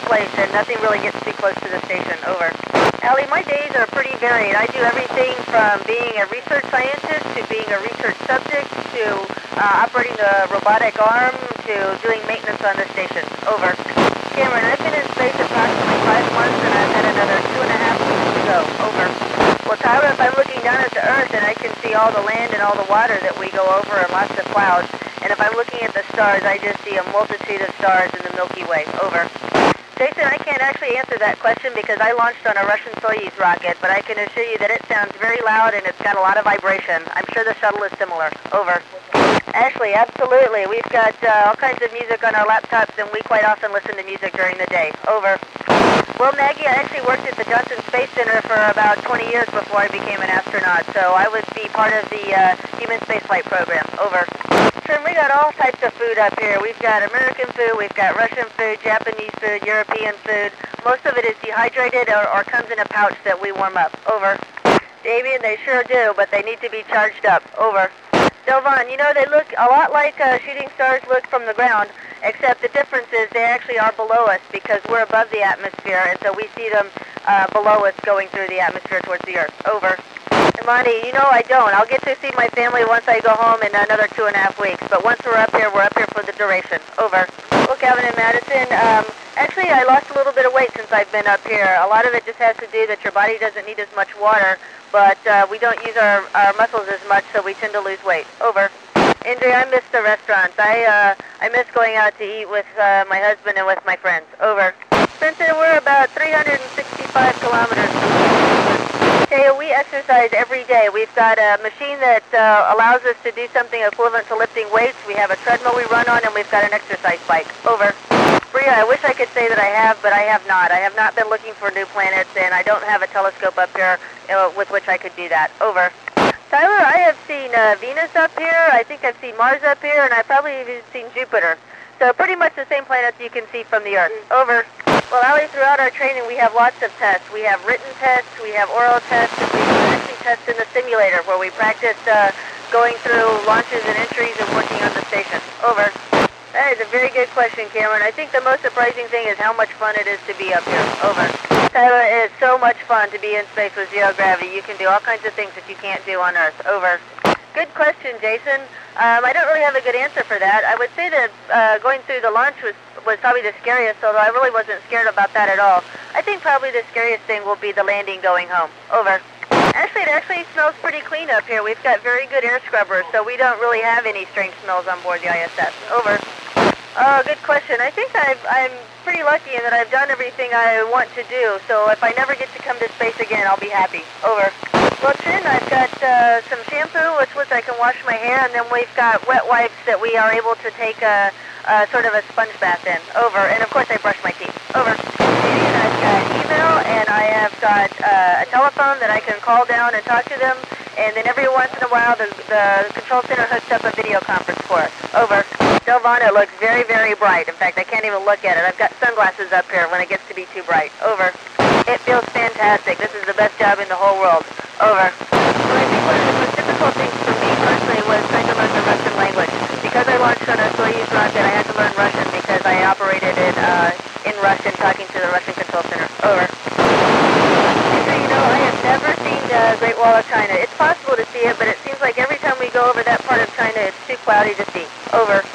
place, and nothing really gets too close to the station. Over. Allie, my days are pretty varied. I do everything from being a research scientist to being a research subject to operating a robotic arm to doing maintenance on the station. Over. Cameron, I've been in space approximately 5 months, and I've had another 2.5 weeks to go. Over. Well, Tyler, if I'm looking down at the Earth and I can see all the land and all the water that we go over and lots of clouds, and if I'm looking at the stars, I just see a multitude of stars in the Milky Way. Over. Jason, I can't actually answer that question because I launched on a Russian Soyuz rocket, but I can assure you that it sounds very loud and it's got a lot of vibration. I'm sure the shuttle is similar. Over. Ashley, absolutely. We've got all kinds of music on our laptops, and we quite often listen to music during the day. Over. Well, Maggie, I actually worked at the Johnson Space Center for about 20 years before I became an astronaut, so I would be part of the human spaceflight program. Over. Sure, we got all types of food up here. We've got American food, we've got Russian food, Japanese food, European food. Most of it is dehydrated or comes in a pouch that we warm up. Over. Damien, they sure do, but they need to be charged up. Over. Delvon, you know, they look a lot like shooting stars look from the ground, except the difference is they actually are below us because we're above the atmosphere, and so we see them below us going through the atmosphere towards the Earth. Over. Monty, you know I don't. I'll get to see my family once I go home in another 2.5 weeks, but once we're up here for the duration. Over. Well, Calvin and Madison, actually I lost a little bit of weight since I've been up here. A lot of it just has to do that your body doesn't need as much water, but we don't use our muscles as much, so we tend to lose weight. Over. Andrea, I miss the restaurants. I miss going out to eat with my husband and with my friends. Over. Spencer, we're about 365 kilometers from here. Okay, we exercise every day. We've got a machine that allows us to do something equivalent to lifting weights. We have a treadmill we run on, and we've got an exercise bike. Over. Bria, I wish I could say that I have, but I have not. I have not been looking for new planets, and I don't have a telescope up here with which I could do that. Over. Tyler, I have seen Venus up here. I think I've seen Mars up here, and I've probably even seen Jupiter. So pretty much the same planets you can see from the Earth. Over. Well, Allie, throughout our training, we have lots of tests. We have written tests, we have oral tests, and we actually test in the simulator where we practice going through launches and entries and working on the station. Over. That is a very good question, Cameron. I think the most surprising thing is how much fun it is to be up here. Over. Tyler, it is so much fun to be in space with zero gravity. You can do all kinds of things that you can't do on Earth. Over. Good question, Jason. I don't really have a good answer for that. I would say that going through the launch was probably the scariest, although I really wasn't scared about that at all. I think probably the scariest thing will be the landing going home. Over. Actually, it actually smells pretty clean up here. We've got very good air scrubbers, so we don't really have any strange smells on board the ISS. Over. Oh, good question. I think I'm pretty lucky in that I've done everything I want to do, so if I never get to come to space again, I'll be happy. Over. Well, Trin, I've got some shampoo with which I can wash my hair, and then we've got wet wipes that we are able to take sort of a sponge bath in. Over. And, of course, I brush my teeth. Over. And I've got email, and I have got a telephone that I can call down and talk to them, and then every once in a while the control center hooks up a video conference for us. Over. Delvon, it looks very, very bright. In fact, I can't even look at it. I've got sunglasses up here when it gets to be too bright. Over. It feels fantastic. This is the best job in the whole world. Over. So I think one of the most difficult things for me personally was trying to learn the Russian language. Because I launched on a Soyuz rocket, I had to learn Russian because I operated it in Russian, talking to the Russian control center. Over. Andrew, you know, I have never seen the Great Wall of China. It's possible to see it, but it seems like every time we go over that part of China, it's too cloudy to see. Over.